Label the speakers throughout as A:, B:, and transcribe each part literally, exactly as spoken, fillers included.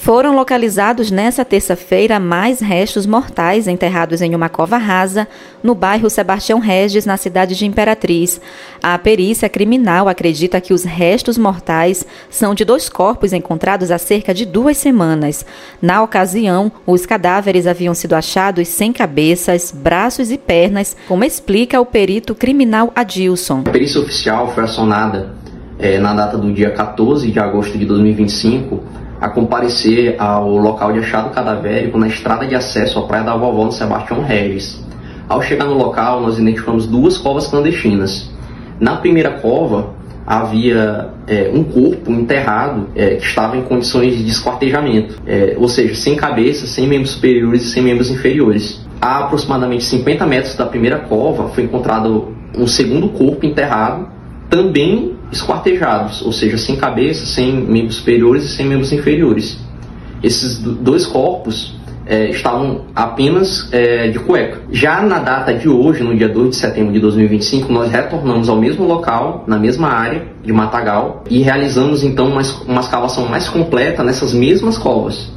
A: Foram localizados nesta terça-feira mais restos mortais enterrados em uma cova rasa no bairro Sebastião Regis, na cidade de Imperatriz. A perícia criminal acredita que os restos mortais são de dois corpos encontrados há cerca de duas semanas. Na ocasião, os cadáveres haviam sido achados sem cabeças, braços e pernas, como explica o perito criminal Adilson.
B: A perícia oficial foi acionada é, na data do dia quatorze de agosto de dois mil e vinte e cinco a comparecer ao local de achado cadavérico na estrada de acesso à Praia da Vovó, no Sebastião Regis. Ao chegar no local, nós identificamos duas covas clandestinas. Na primeira cova, havia é, um corpo enterrado é, que estava em condições de desquartejamento, é, ou seja, sem cabeça, sem membros superiores e sem membros inferiores. A aproximadamente cinquenta metros da primeira cova foi encontrado um segundo corpo enterrado, também esquartejados, ou seja, sem cabeça, sem membros superiores e sem membros inferiores. Esses dois corpos é, estavam apenas é, de cueca. Já na data de hoje, no dia dois de setembro de dois mil e vinte e cinco, nós retornamos ao mesmo local, na mesma área de Matagal, e realizamos então uma, uma escavação mais completa nessas mesmas covas.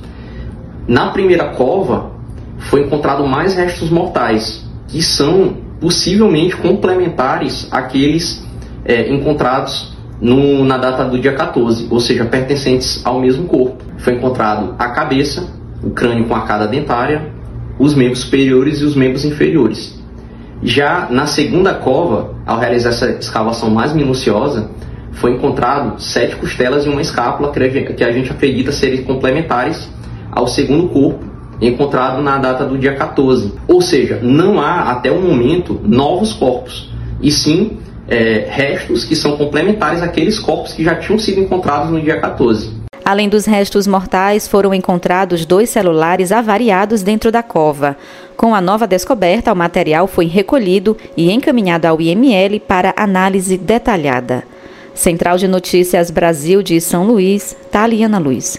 B: Na primeira cova, foi encontrado mais restos mortais, que são possivelmente complementares àqueles É, encontrados no, na data do dia quatorze, ou seja, pertencentes ao mesmo corpo. Foi encontrado a cabeça, o crânio com arcada dentária, os membros superiores e os membros inferiores. Já na segunda cova, ao realizar essa escavação mais minuciosa, foi encontrado sete costelas e uma escápula que a gente acredita serem complementares ao segundo corpo, encontrado na data do dia quatorze. Ou seja, não há até o momento novos corpos, e sim É, restos que são complementares àqueles corpos que já tinham sido encontrados no dia quatorze.
A: Além dos restos mortais, foram encontrados dois celulares avariados dentro da cova. Com a nova descoberta, o material foi recolhido e encaminhado ao I M L para análise detalhada. Central de Notícias Brasil de São Luís, Taliana Luz.